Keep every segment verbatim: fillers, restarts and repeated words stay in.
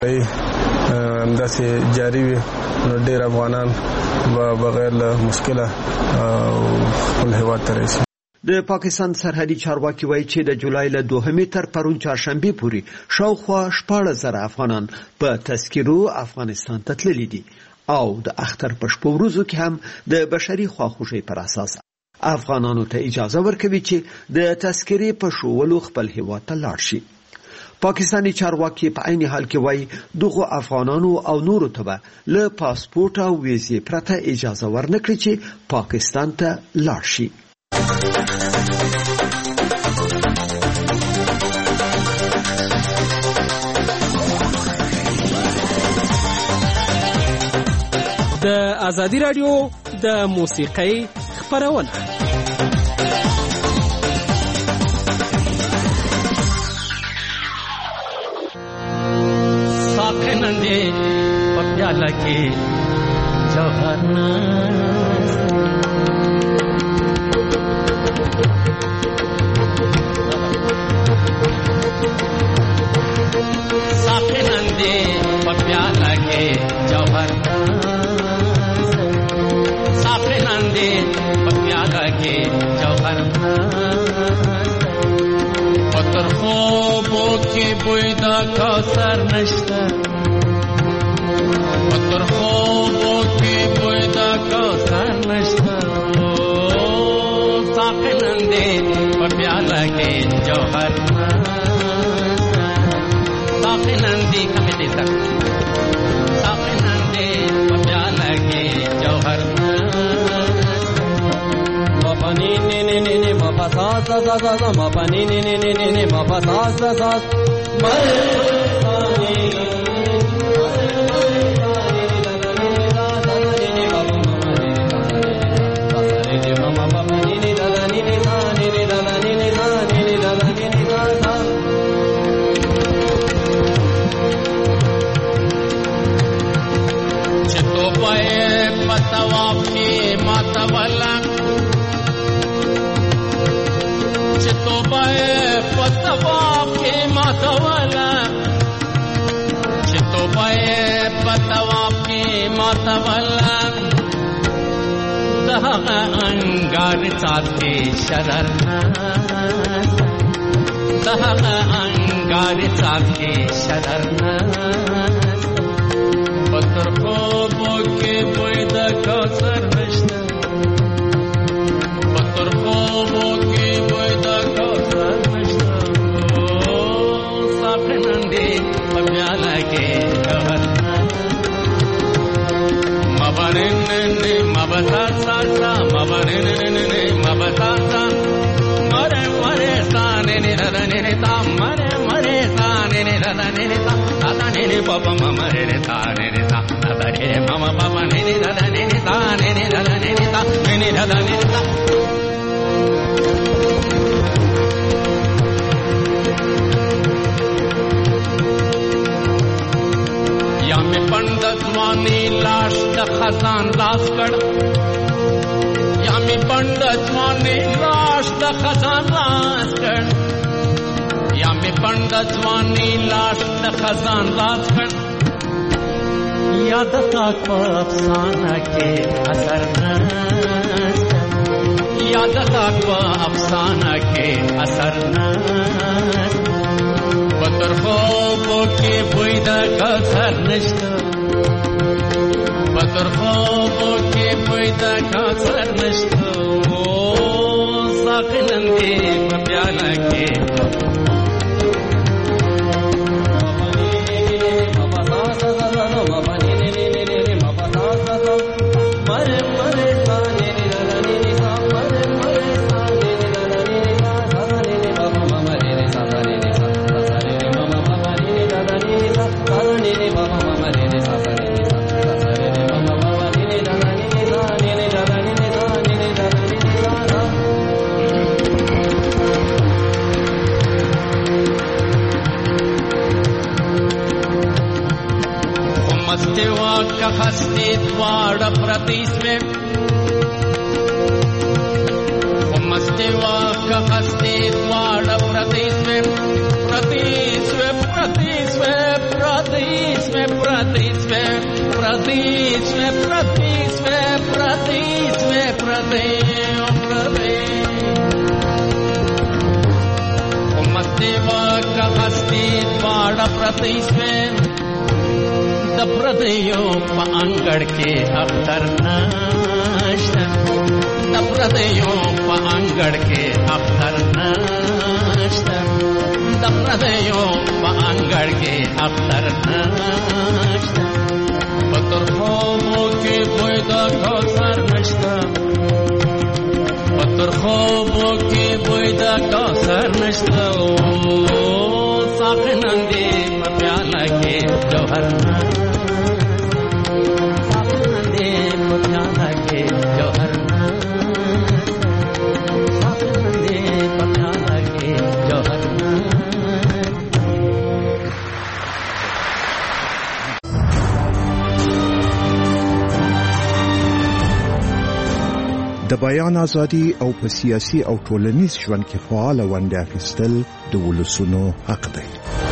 همداسې جاری وي نو ډېر افغانان به بغیر له مشکله خپل هېواد ته رسي. د پاکستان سرحدي چارواکي وایي چې د جولای له دوهمې تر پرون چهارشنبې پورې شاوخوا شپاړس زره افغانان په تذکیرو افغانستان ته تللي دي او د اختر په شپو ورځو کې هم د بشري خواخوږۍ پر اساس افغانانو ته اجازه ورکوي چې د تذکرې په ښوولو خپل هېواد ته لاړ شي. پاکستاني چارواکي په عین حال کې وایي دغو افغانانو او نورو ته به له پاسپورټ او ویزې پرته اجازه ورنکړي چې پاکستان ته لاړ شي. د ازادي راډیو د موسیقۍ خپرونه नंदे प्याला के जवाना साफे नंदे प्याला के जवाना साफे नंदे प्याला के जवाना पत्थर خوبو के बुइदा कौसर नश्ता पत्थर خوبو के बुइदा कौसर नश्ता साफे नंदे प्याला के जौहर साफे नंदी कहे दे सक साफे नंदे प्याला के जौहर मपनी ने ने ने ने मपा सा सा सा सा मपनी ने ने ने ने ने मपा सा सा सा मरे अंगार चाते शररना दहा अंगार चाते शररना पत्थर خوبو के बुइदा कौसर नश्ता पत्थर خوبو के बुइदा कौसर नश्ता साफे नंदे प्याला के जवाना मबने ने मबसा सा सा मबने ने ने मबसा सा मरे मरे सा ने ने ने ने ता मरे मरे सा ने ने ने ने ता ता ने ने बाबा मरे ने ता ने ने ता ता ने मामा बाबा ने ने ने ने ता ने ने ने ने ता ने ने ने ता या में पंडित वानी लाश द खजान लाश कड़ या में पंडित वानी लाश द खजान लाश कड़ या में पंडित वानी लाश द खजान लाश कड़ याद ताक अफसाना के असर न याद ताक अफसाना के असर न पत्थर خوبو के बुइदा कौसर नश्ता पत्थर خوبو के बुइदा कौसर नश्ता साफे नंदे प्याला के मरे मरे साने मरे मरे साने का हस्ते द्वार प्रदेश में मस्ते का हस्ते द्वार प्रदेश में Pradisve, Pradisve, Pradisve, Pradisve, Pradisve, Pradisve, Pradisve, Pradisve, Umastiva ka hasti dvada Pradisve, da Pradayo pa angad ke akhtar nashta, da Pradayo pa angad ke akhtar nashta. Da Pradayo pa angad ke akhtar nashta. Patar khobo ke boyda kausar nashta. Patar khobo ke boyda kausar nashta. Sakhnande pyala ke jawhar nashta. Sakhnande pyala ke jawhar nashta. Sakhnande pyala ke jawhar nashta. د بیان ازادي او په سیاسي او ټولنیز ژوند کې فعال ونډه اخیستل د ولسونو حق دی.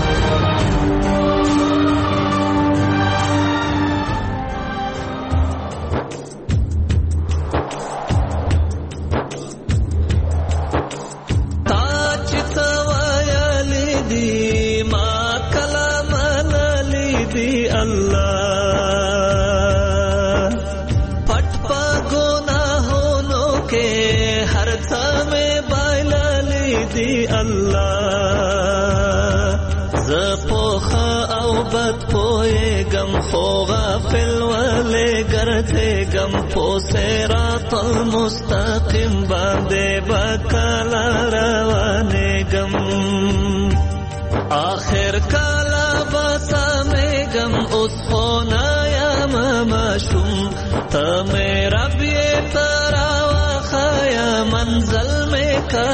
गम पो सिरात मुस्तकिम बांदे बकाला रवाने गम आखिर काला बसा में गम उस होना या माशूम त मेरा भी तरा खाया मंजिल में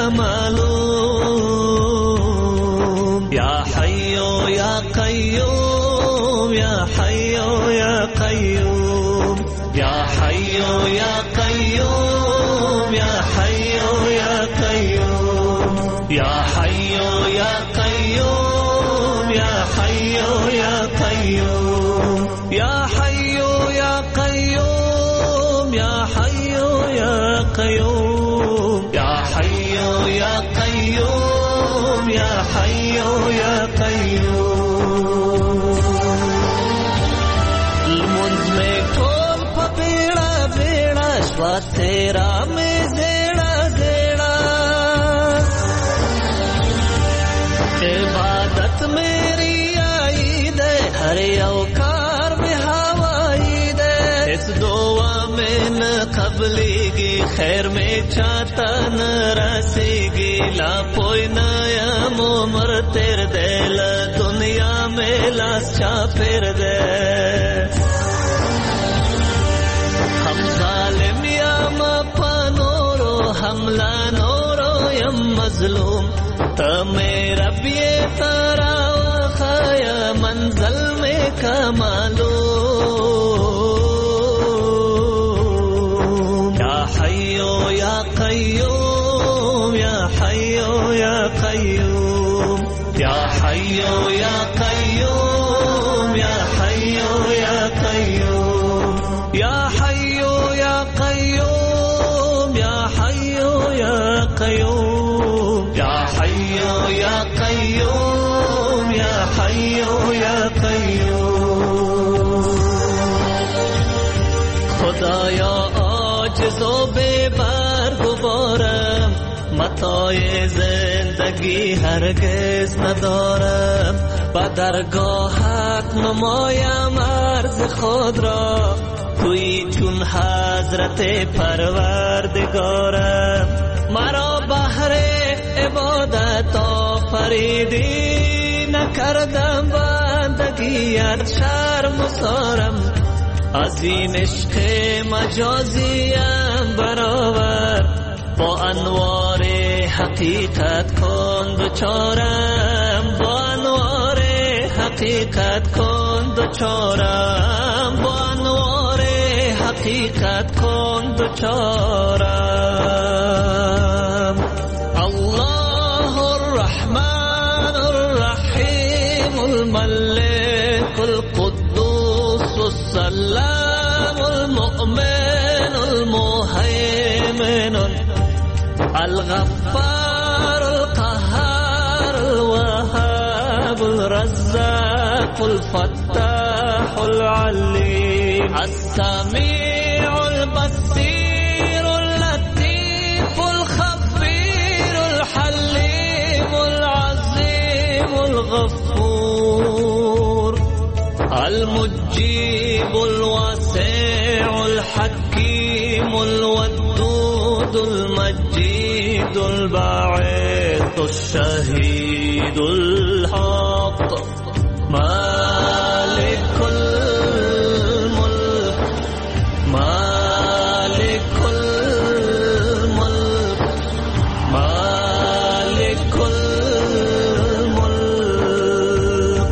कमालूम या हय्यो या कय्यूम या हय्यो या Qayyum Ya Hayyu Ya Qayyum Ya Hayyu Ya Qayyum Ya Hayyu Ya Qayyum Ya Hayyu Ya Qayyum Ya Hayyu Ya Qayyum Ya Hayyu Ya Qayyum Ya Hayyu Ya Qayyum Ya Hayyu Ya Qayyum तेरा में जेड़ा जेड़ा इबादत मेरी आई दे हर औकार में हवाई दे इस दुआ में न कबलेगी खैर में चाहता न रसेगी ला कोई नया मोमर तेरे दिल दुनिया में लाश चा फिर दे हम जालिम हमला नोरो यम मजलूम त मेरा भी तारा खाया मंजिल में कमालूम या हय्यो या कय्यूम या हय्यो या कय्यूम या हय्यो या कय्यूम या हय्यो या कय्यूम या हय्यो या कय्यूम या हय्यो या कय्यूम या हय्यो या कय्यूम या हय्यो या कय्यूम खुदाया आज जो बेबार गुबारम मताए जिंदगी हरगिज न दارم بدرگاهت نمایم عرض خود را توی چون حضرت پروردگارم مرا بهر عبادت آفریدی نکردم بندگیت شرم و سارم از این عشق مجازیم برآور با انوار حقیقت کن دوچارم با انوار حقیقت کن دوچارم با انوار حقیقت کن دوچارم الله الرحمن الرحیم السلام المؤمن المهيمن الغفار القهار الوهاب الرزاق الفتاح العليم السميع البصير اللطيف الخبير الحليم العظيم الغفور المجيب الواسع الحكيم الودود المجيد الباعث الشهيد الحق مالك الملك مالك الملك مالك الملك.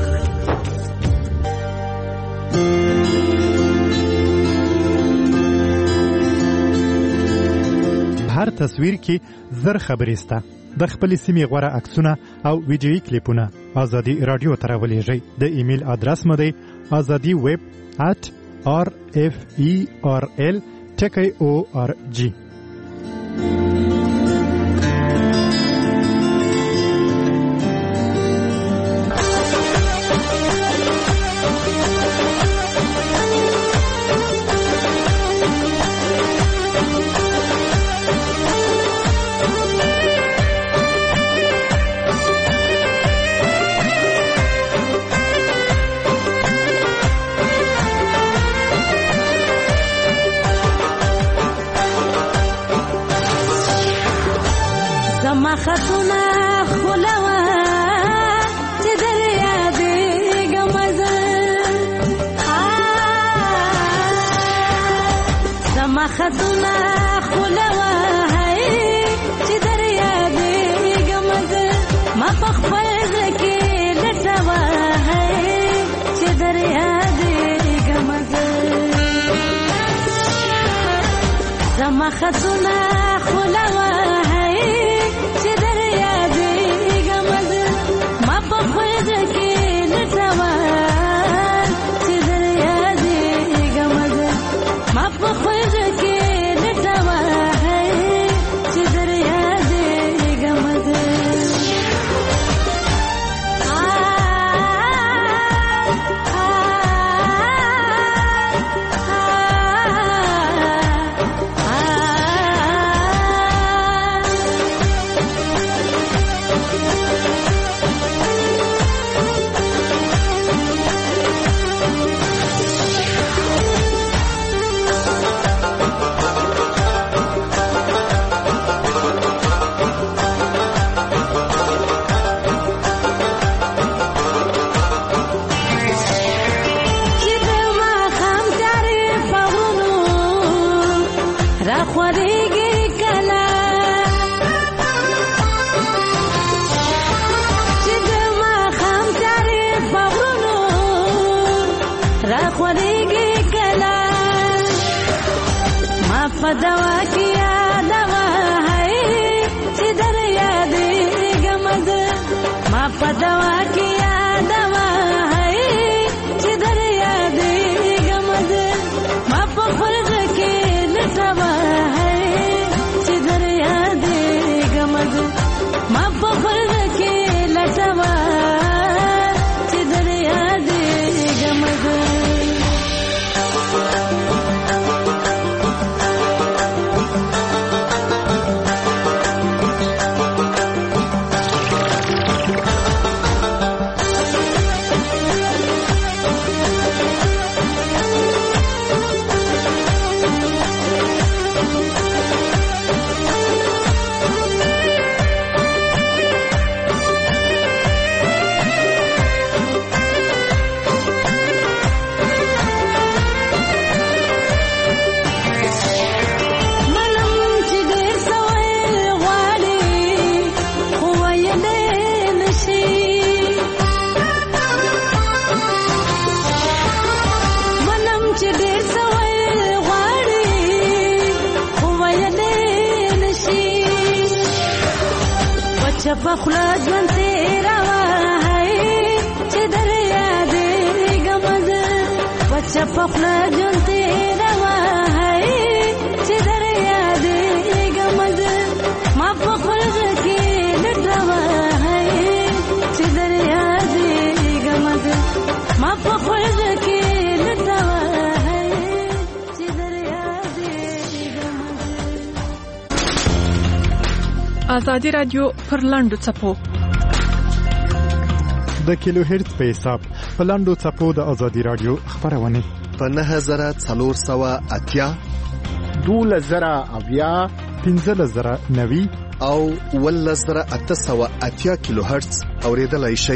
هر تصویر کې زر خبرې سته. د خپل سیمې غوره عکسونه او ویډیویي کلیپونه ازادي رادیو ته راولېږئ. د ایمیل ادرس مو دی ازادي ویب at r f e r l ټکی o r g. خطونه خلوه چې دریا دې ګمزه زما خطونه خلوه چې دریا دې ګمزه ما په خپل کې لټوه چې دریا دې ګمزه زما خطونه خلوه دوا کیا دوا ہے چې دریا دې ګمزه ما په دوا کیا دوا ہے چې دریا دې ګمزه ما په فرض کې لټوا ہے چې دریا دې ګمزه ما په فرض کې لټوا چې دریا دې ګمزه پخلا ژوند تیرا وای چې دریا دې ګمزه بچا پخلا جون تیروا ہے چې در یادېږم زه ما په خپل زړه کې لټوا ہے چې در یادېږم زه ما په خپل زړه کې لټوا ہے چې در یادېږم زه. ازادي رادیو پر لاندو څپو د کیلو هرتز په حساب په لاندو څپو د ازادي رادیو خبرونه په نهه زره څلور سوه اتیا دولس زره اویا پنځلس زره نوي او اوولس زره اته سوه اتیا کیلو هرتز اوریدلای شئ.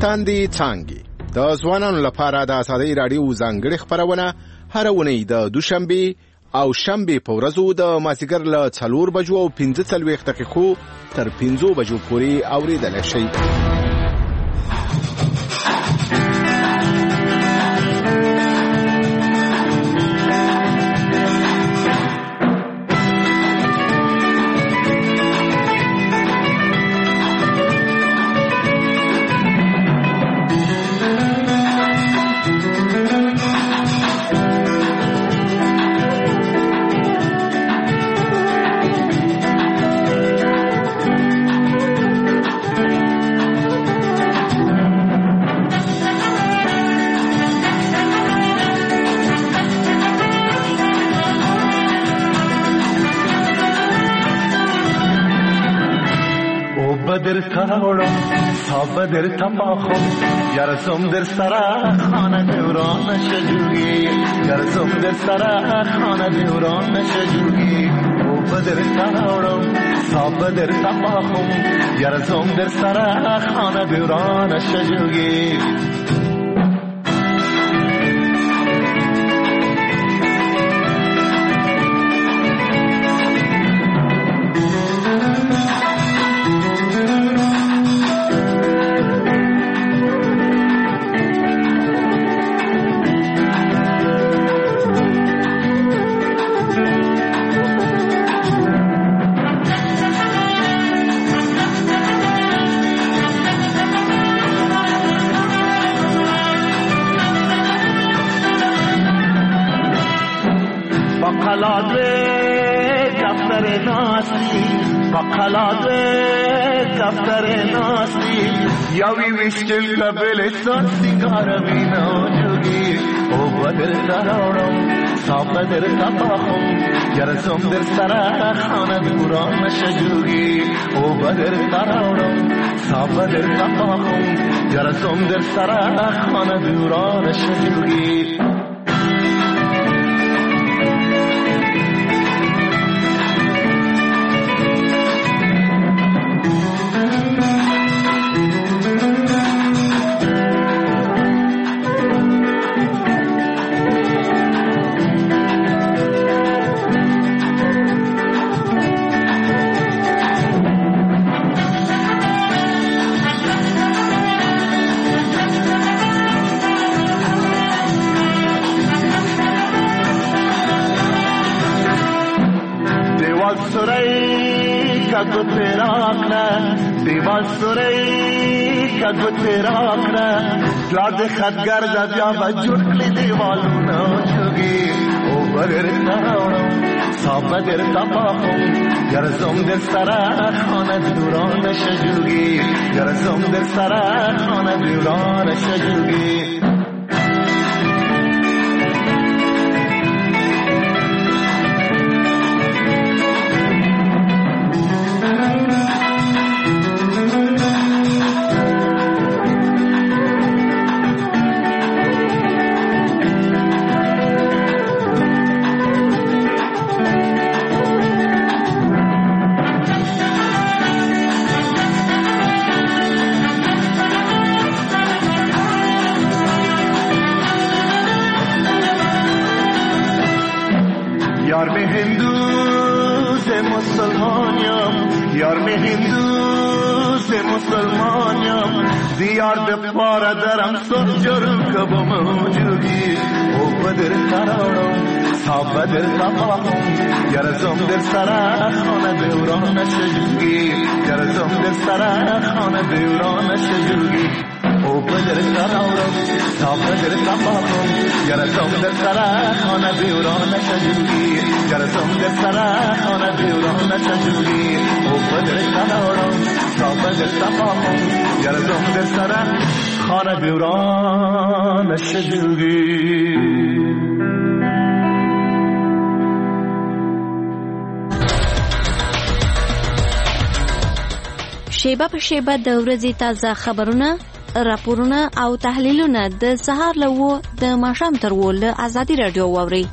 تاندې څانګې د ځوانانو لپاره د ازادۍ راډیو ځانګړې خپرونه هر اونۍ د دوشنبه او شنبه په ورځو د مازیګر له څلور بجو او پنځه څلوېښت دقیقو تر پنځو بجو پورې اورېدلی شئ. بدر تاورم تا بدر تماخم یارسم در سرا خانه دوران شجوگی یارسم در سرا خانه دوران شجوگی او بدر تاورم تا بدر تماخم یارسم در سرا خانه دوران شجوگی یاوی وشتل قبلستان سیگار مینا جوگی او بدر تراورم تا بدر تباخم یارسم در سرا خانه دوران شجوگی او بدر تراورم تا بدر تباخم یارسم در سرا خانه دوران شجوگی لاد خدگر دیا بجوکلی دیوالونا جوگی او بدر تاورم تا بدر تباخم یارسم در سرا خانه دوران شجوگی یارسم در سرا خانه دوران شجوگی پاره درم سجر کبم جوگی او بدر تراورم تا بدر تباخم یارسم در سرا خانه دوران شجوگی یارسم در سرا خانه دوران شجوگی او بدر تراورم تا بدر تباخم یارسم در سرا خانه دوران شجوگی یارسم در سرا خانه دوران شجوگی او بدر تراورم تا بدر تباخم یارسم در سرا خانه دوران شجوگی. شیبه په شیبه د ورځې تازه خبرونه، راپورونه او تحلیلونه د سهار له و د ماښام تر و له ازادي رادیو واورئ.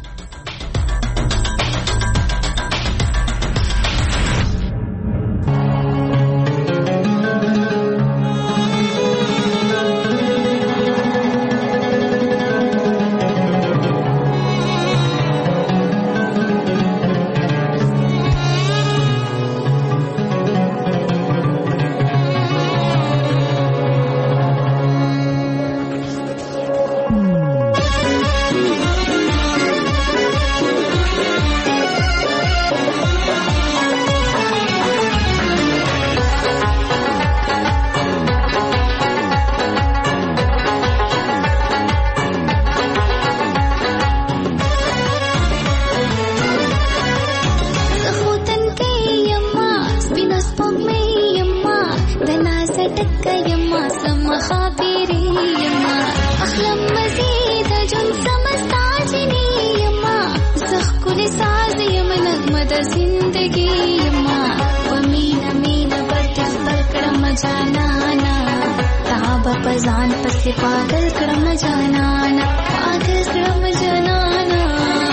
کيما سم خابري يما اخلم مزيد جن سمستاجني يما زخ كل ساز يما نغمة زندگي يما ومينا مينا بتخ بلکرم جانانا تاب پزان پس پاگل کرم جانانا پاگل کرم جانانا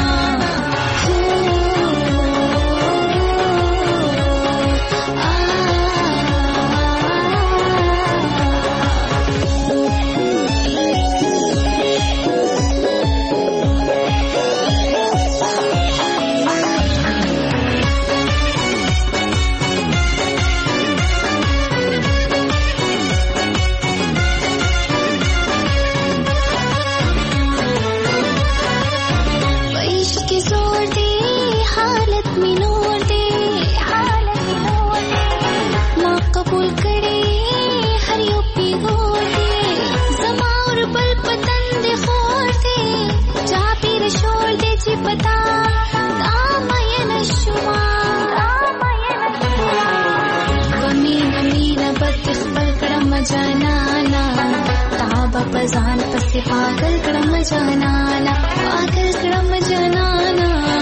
जनाना ताब पजान पस पागल क्रम जनाना पागल क्रम जनाना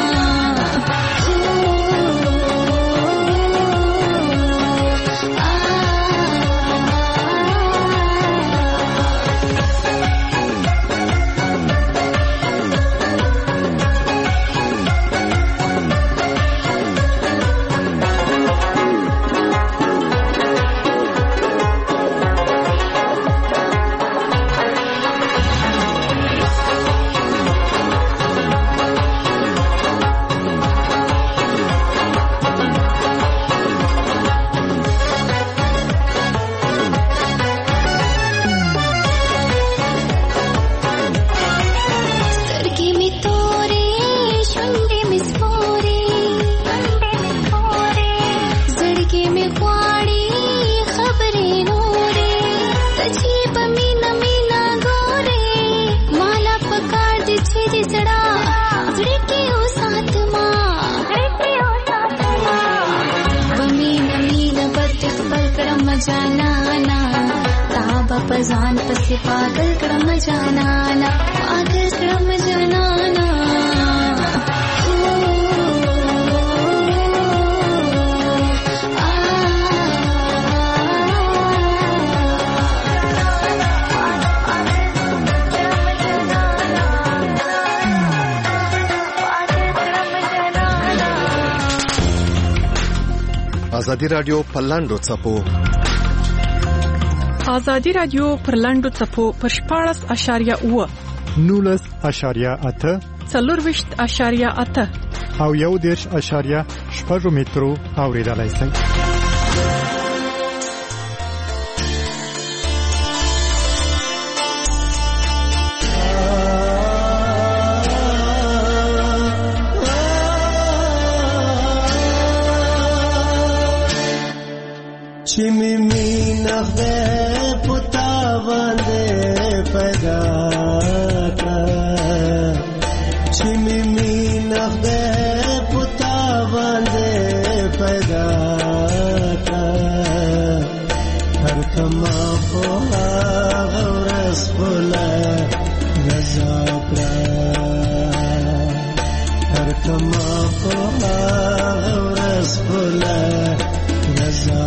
जनाना ताब पजान पस पागल क्रम जनाना पागल क्रम जनाना ازادي رادیو په لاندو څپو ازادي رادیو پر لاندو څپو پر شپاړس اشاریه اوه نولس اشاریه اته څلورویشت اشاریه اته او یو دېرش اشاریه شپږ مترو اوریدلای شئ. چې می مینا خدای پتا باندې پیدا کړ چې می مینا خدای پتا باندې پیدا کړ هر کما په غورس بوله رضا کړ هر کما په غورس بوله رضا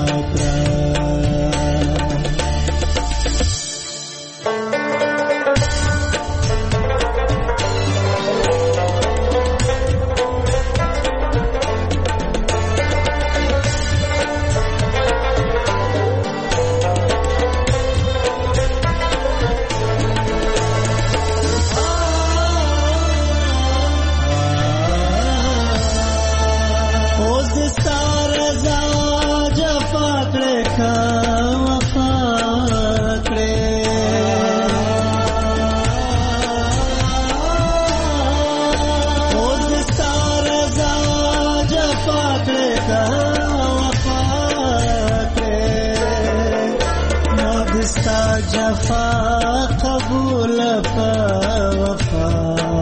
जफा कबूल वफा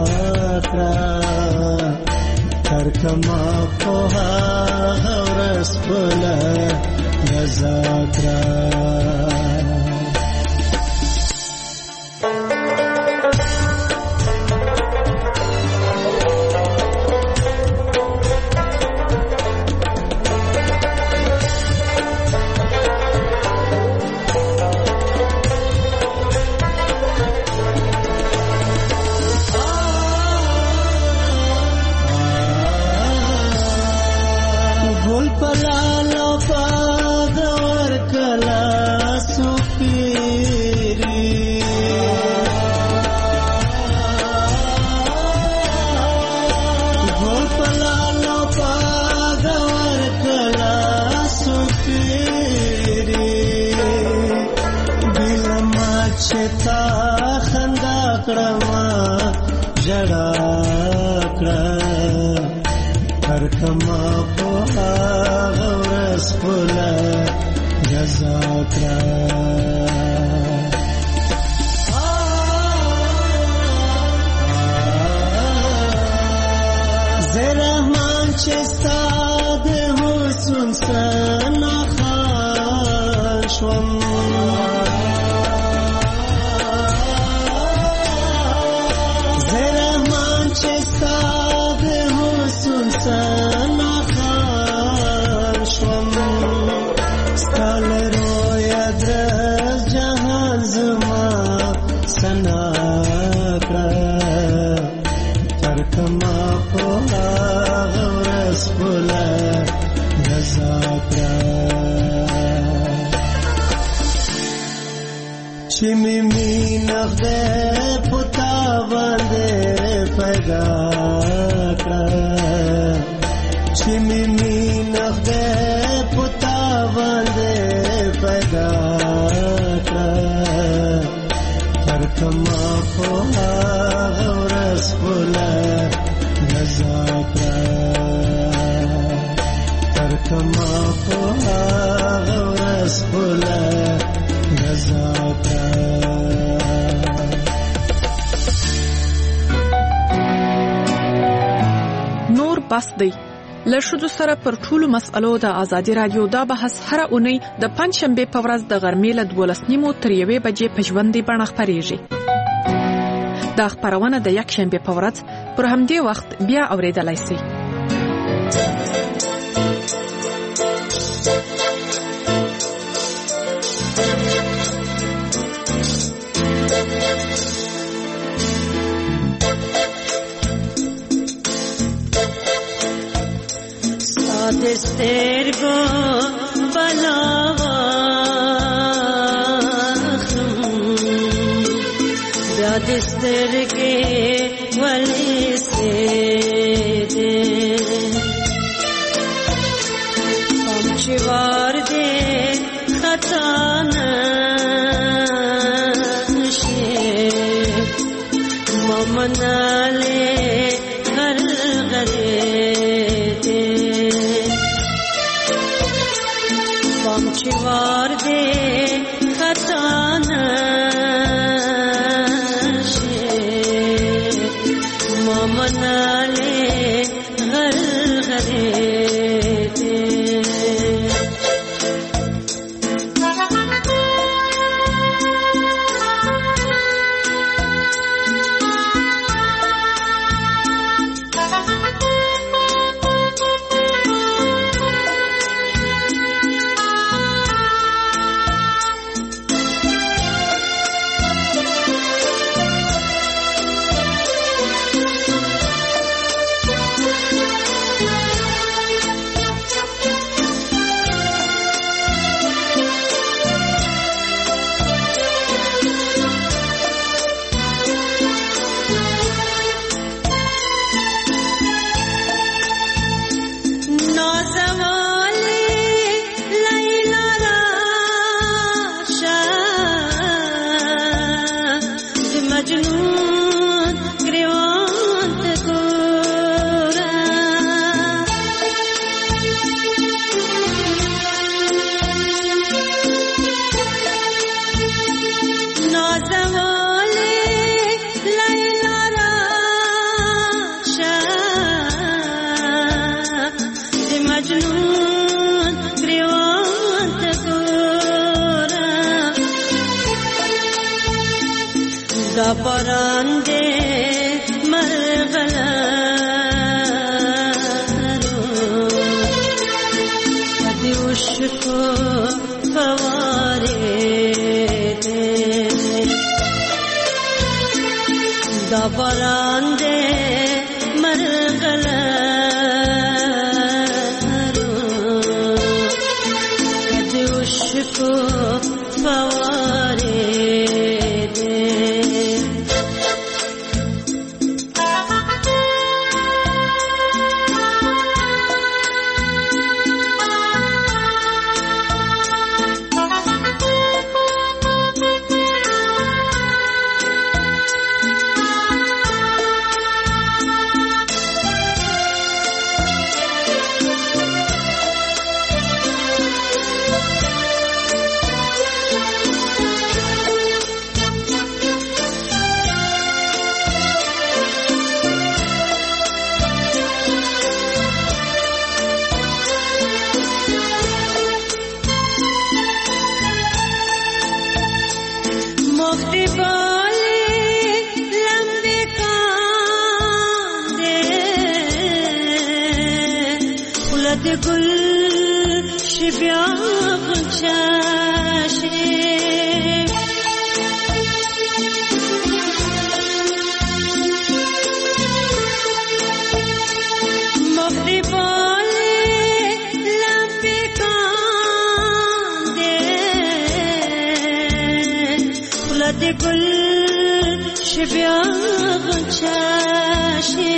कर कमा पोहा रस बुल नजाकरा ګل پلالا پاغ ور کلا سپیری ګل پلالا پاغ ور کلا سپیری دل ما چتا خندا کړما جڑا کړه هر کما په غورس پولا جزا کړه زرهمان چې ستاد حسن سنا خاشوم زرهمان چې ستاد حسن سنا خاشوم ستال رویا درز جهان زما سنا کړه تر کما په غورس بولا رضا کړه چې می مینه ده پتا باندې پیدا کړه چې می مینه ده پتا باندې پیدا کړه تر کما په غورس بولا رضا کړه تر کما په غورس بولا رضا کړه نور بس دی له ښځو سره پر ټولو مسألو د ازادي رادیو دا بحث هره اونۍ د پنجشنبې په ورځ د غرمې له دولس نیمو تر یوې بجې په ژوندۍ بڼه خپرېږي. دا خپرونه د یکشنبې په ورځ پر همدې وخت بیا اورېدلی سئ. دسترگو بلاوخم بیا دسترگی ولی سیده پمچوار ده خطا نشه ممناله غرغره چوار دے خطا نشے ممنالے غرغرے دے پرندے مرغلارو ادیوش کو فوارے دے دا پرندے مرغلارو د ګل شبیا غچا شي د ګل شبیا غچا شي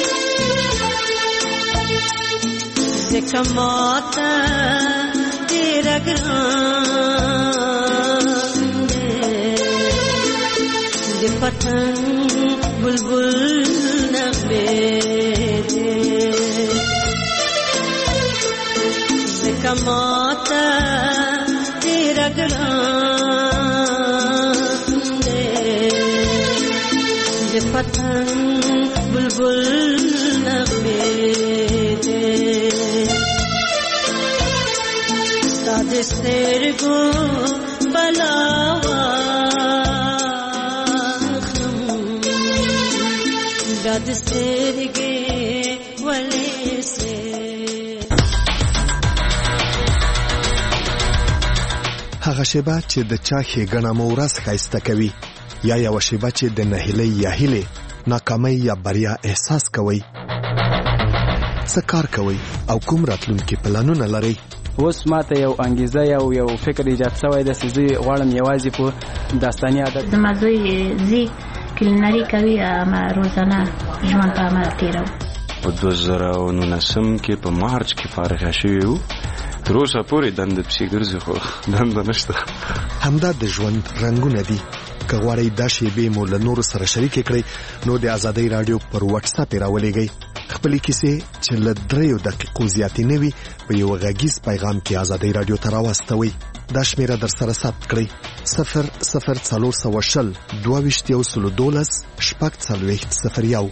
ځکه ماته ډېر ګران دی د پتنګ بلبل نغمې دی ځکه ماته ډېر ګران د پتنګ بلبل نغمې دی ستا د سترګو بلا واخلم دا د سترګې ولې سې هغه شیبه چې د چا ښېګڼه مو ورځ ښایسته کوي یا یو شیبه چې د نهیلۍ یا هیلې ناکامۍ یا بریا احساس کوئ څه کار کوئ او کوم راتلونکي پلانونه لرئ اوس ماته یو انګیزه یو یو فکر ایجاد شوی دی چې زه غواړم یوازې په داستاني عادت زما زوی زی کلینري کوي اما روزانه ژوند په عمل تېروي په دوه زره او نولسم کې په مارچ کې فارغه شوي وو تر اوسه پورې دنده پسې ګرځي خو دنده نشته همدا د ژوند رنګونه دي که غواړئ دا شیبې مو له نورو سره شریکې کړئ نو د ازادۍ راډیو پر واتساپ یې راولېږئ خپلې کیسې چې له دریو دقیقو زیاتې نه وي په یو غږیز پیغام کې ازادۍ راډیو ته راواستوئ دا شمیره در سره ثبت کړئ صفر صفر څلور سوه شل دوه ویشت یو سلو دولس شپږ څلوېښت صفر یو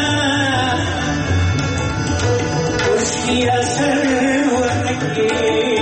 Yes, sir.